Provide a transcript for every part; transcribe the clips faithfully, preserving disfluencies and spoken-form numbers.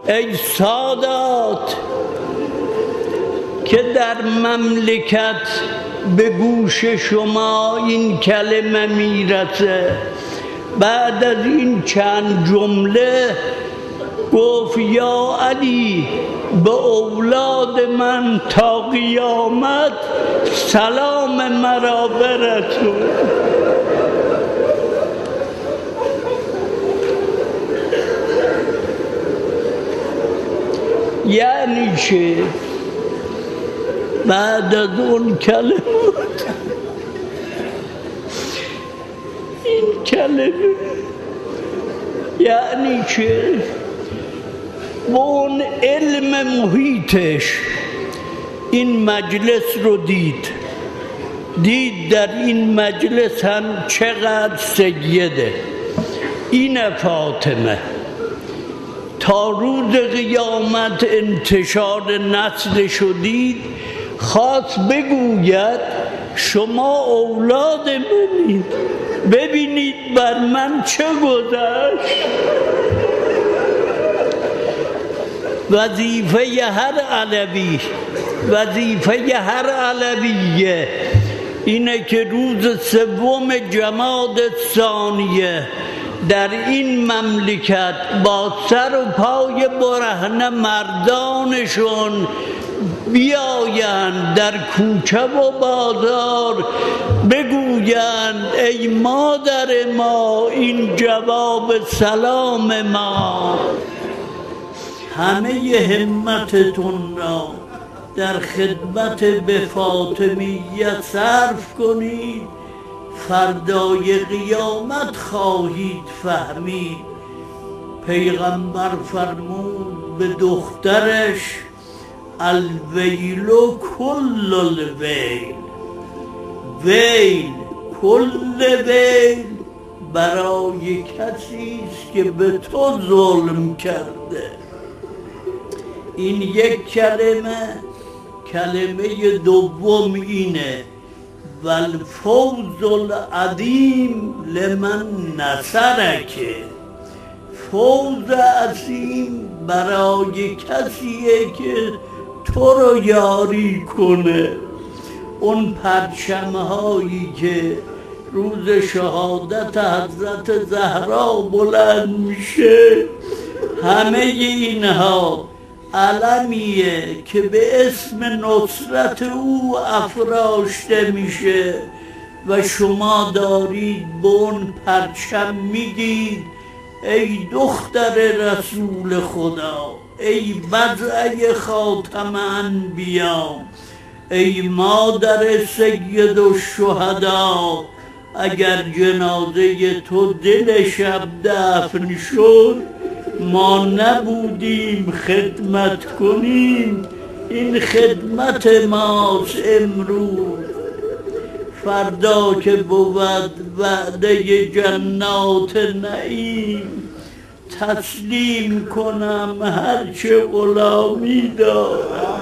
ای سادات که در مملکت به گوش شما این کلمه میرسه. بعد از این چند جمله گفت یا علی به اولاد من تا قیامت سلام مرا برسون. یعنی چه؟ بعد از اون کلمات این کلمه یعنی چه؟ با اون علم محیطش این مجلس رو دید دید در این مجلس هم چقدر سیده. این فاطمه تا روز قیامت انتشار نسل شدید، خواست بگوید شما اولاد منید، ببینید بر من چه گذشت. وظیفه هر علوی وظیفه هر علویه اینه که روز سوم جماد ثانیه در این مملکت با سر و پای برهنه مردانشون بیایند در کوچه و بازار بگویند ای مادر ما این جواب سلام ما. همه همتتون را در خدمت به فاطمیه صرف کنید، فردای قیامت خواهید فهمید. پیغمبر فرمود به دخترش الویل کل الویل، ویل کل ویل برای کسی است که به تو ظلم کرده. این یک کلمه. کلمه دوم اینه والفوز العظیم لمن نصرک. فوز عظیم برای کسیه که تو رو یاری کنه. اون پرچم‌هایی که روز شهادت حضرت زهرا بلند میشه، همه اینها علمیه که به اسم نصرت او افراشته میشه و شما دارید به اون پرچم میگید ای دختر رسول خدا، ای بضعه خاتم انبیا، ای مادر سید الشهدا، اگر جنازه تو دل شب دفن شد ما نبودیم خدمت کنیم. این خدمت ماست امروز. فردا که بود وعده جنات نعیم تسلیم کنم هرچه غلامی دارم.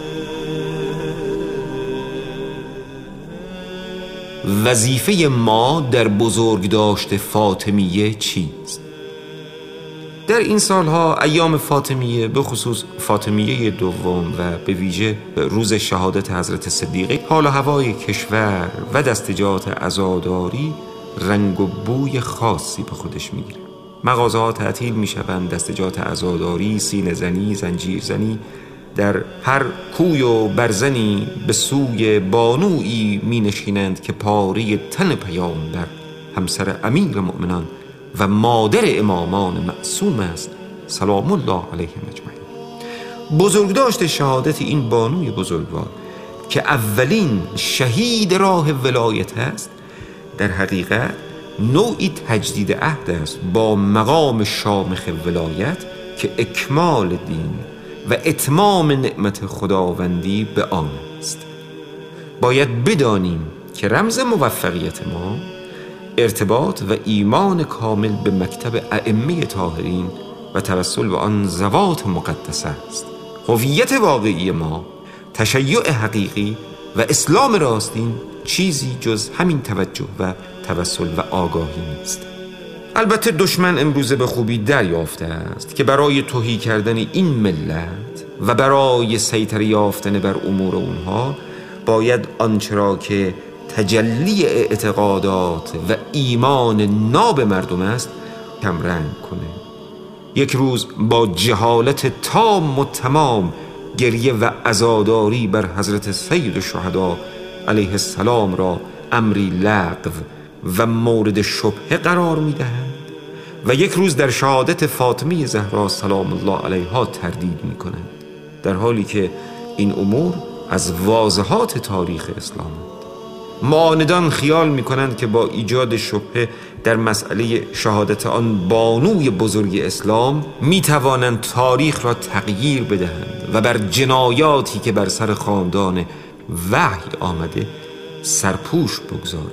وظیفه ما در بزرگداشت فاطمیه چیست؟ در این سالها ایام فاطمیه، به خصوص فاطمیه دوم و به ویژه روز شهادت حضرت صدیقه، حال و هوای کشور و دستجات عزاداری رنگ و بوی خاصی به خودش میگیره. مغازه‌ها تعطیل میشوند، دستجات عزاداری، سینه زنی، زنجیر زنی در هر کوی و برزنی به سوی بانویی می نشینند که پاره تن پیامبر همسر امیر مؤمنان و مادر امامان معصوم است سلام الله علیهم اجمعین. بزرگداشت شهادت این بانوی بزرگوار که اولین شهید راه ولایت است، در حقیقت نوعی تجدید عهد است با مقام شامخ ولایت که اکمال دین و اتمام نعمت خداوندی به آن است. باید بدانیم که رمز موفقیت ما ارتباط و ایمان کامل به مکتب ائمه طاهرین و توسل به آن ذوات مقدسه است. هویت واقعی ما، تشیع حقیقی و اسلام راستین چیزی جز همین توجه و توسل و آگاهی نیست. البته دشمن امروزه به خوبی دریافته است که برای تهی کردن این ملت و برای سیطره یافتن بر امور اونها باید آنچه را که تجلی اعتقادات و ایمان ناب مردم است کمرنگ کنه. یک روز با جهالت تام و تمام گریه و عزاداری بر حضرت سید الشهدا علیه السلام را امری لغو و مورد شبهه قرار می‌دهند و یک روز در شهادت فاطمه زهرا سلام الله علیها تردید می‌کنند، در حالی که این امور از واضحات تاریخ اسلام. معاندان خیال می‌کنند که با ایجاد شبهه در مسئله شهادت آن بانوی بزرگ اسلام می‌توانند تاریخ را تغییر بدهند و بر جنایاتی که بر سر خاندان وحی آمده سرپوش بگذارند.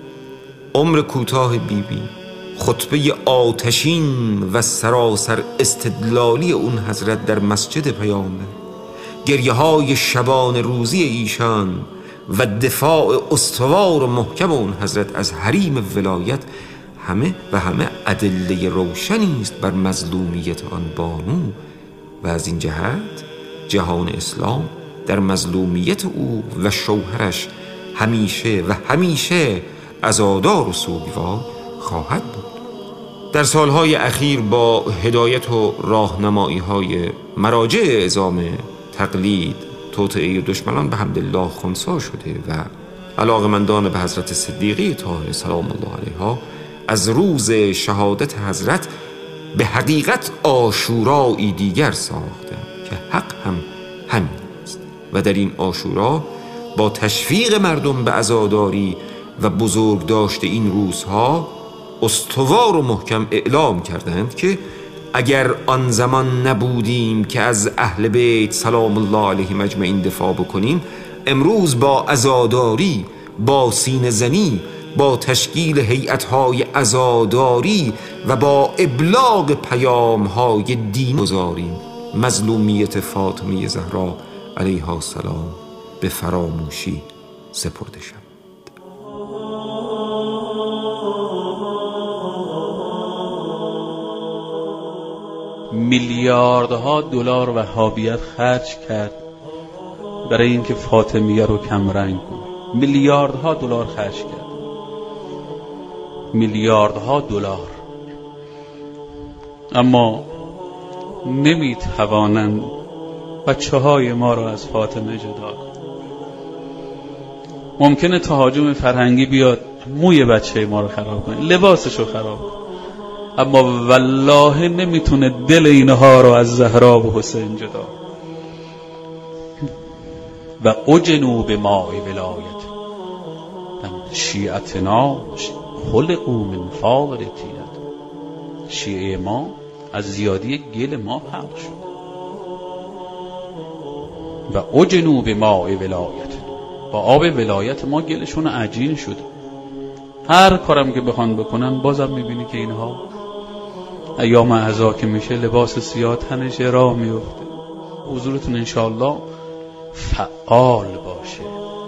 عمر کوتاه بیبی بی، خطبه آتشین و سراسر استدلالی اون حضرت در مسجد پیامبر، گریه های شبان روزی ایشان و دفاع استوار و محکم اون حضرت از حریم ولایت همه و همه ادله روشنی است بر مظلومیت آن بانو و از این جهت جهان اسلام در مظلومیت او و شوهرش همیشه و همیشه عزادار و سوگوار خواهد بود. در سالهای اخیر با هدایت و راهنمایی های مراجع اعظام تقلید توطئه دشمنان به حمدالله خنثی شده و علاقمندان به حضرت صدیقه طاهره سلام الله علیها از روز شهادت حضرت به حقیقت عاشورایی دیگر ساختند که حق هم همین است و در این عاشورا با تشویق مردم به عزاداری و بزرگ داشته این روزها استوار و محکم اعلام کردند که اگر آن زمان نبودیم که از اهل بیت سلام الله علیهم اجمعین دفاع بکنیم، امروز با عزاداری، با سینه زنی، با تشکیل هیئت‌های عزاداری و با ابلاغ پیام‌های دین گذاریم مظلومیت فاطمه زهرا علیها السلام به فراموشی سپرده شد. میلیاردها دلار وهابیت خرج کرد برای اینکه فاطمیه رو کمرنگ کنه. میلیاردها دلار خرج کرد، میلیاردها دلار، اما نمیتوانند بچه های ما رو از فاطمه جدا کنند. ممکنه تهاجم فرهنگی بیاد موی بچه ما رو خراب کنه، لباسش رو خراب کنه، اما والله نمیتونه دل اینها رو از زهرا و حسین جدا. و اجنو به ماء ولایت شیعتنا خلقوا من فاضل طینت. شیعه ما از زیادی گل ما خلق شد. و اجنو به ماء ولایت، با آب ولایت ما گلشون عجین شد. هر کارم که بخوان بکنن بازم میبینی که اینها ایام عزا که میشه لباس سیاه تنش راه میفته. حضورتون انشاءالله فعال باشه،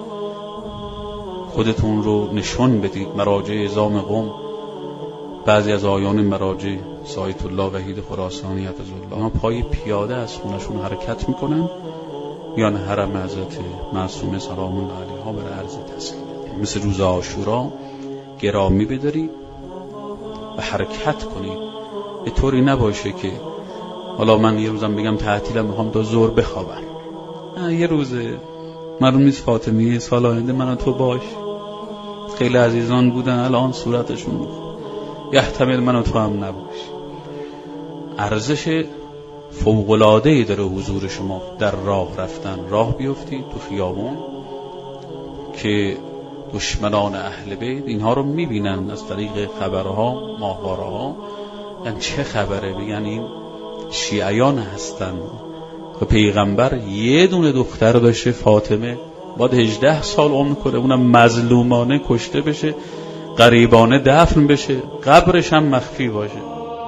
خودتون رو نشون بدید. مراجع اعظام قم، بعضی از آیان مراجع سایت الله وحید خراسانی حفظه الله پای پیاده از خونشون حرکت میکنن یا نه حرم حضرت معصومه سلام الله علیها برای عرض تسلیم. مثل روز عاشورا گرامی بدارید و حرکت کنید. به طوری نباشه که حالا من یه روزم بگم تعطیلم میخوام تا ظهر بخوابم. یه روزه معلوم نیست فاطمیه سال آینده من و تو باش. خیلی عزیزان بودن الان صورتشون یحتمل من و تو هم نباش. ارزش فوق‌العاده‌ای داره حضور شما در راه رفتن. راه بیفتید تو خیابون که دشمنان اهل بیت اینها رو میبینن از طریق خبرها، ماهواره‌ها، یعنی چه خبره، بگن این شیعیان هستن. و پیغمبر یه دونه دختر داشته فاطمه، باید هجده سال عمر کنه، اونم مظلومانه کشته بشه، غریبانه دفن بشه، قبرش هم مخفی باشه.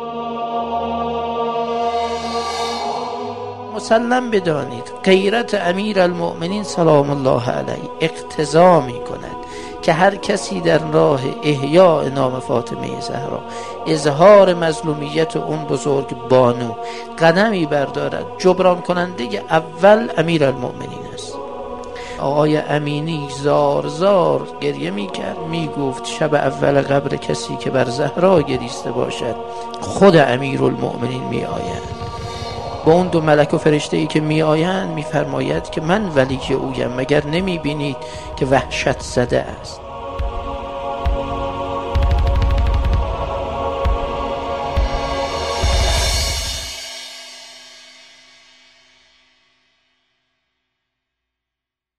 مسلم بدانید غیرت امیر المؤمنین سلام الله علیه اقتضا می کند که هر کسی در راه احیاء نام فاطمه زهرا، اظهار مظلومیت اون بزرگ بانو قدمی بردارد، جبران کننده اول امیرالمؤمنین است. آقای امینی زار زار گریه می کرد، می گفت شب اول قبر کسی که بر زهرا گریسته باشد خود امیرالمؤمنین می آید. با اون دو ملک و فرشته ای که می آیند می فرماید که من ولی اویم، مگر نمی بینید که وحشت زده است.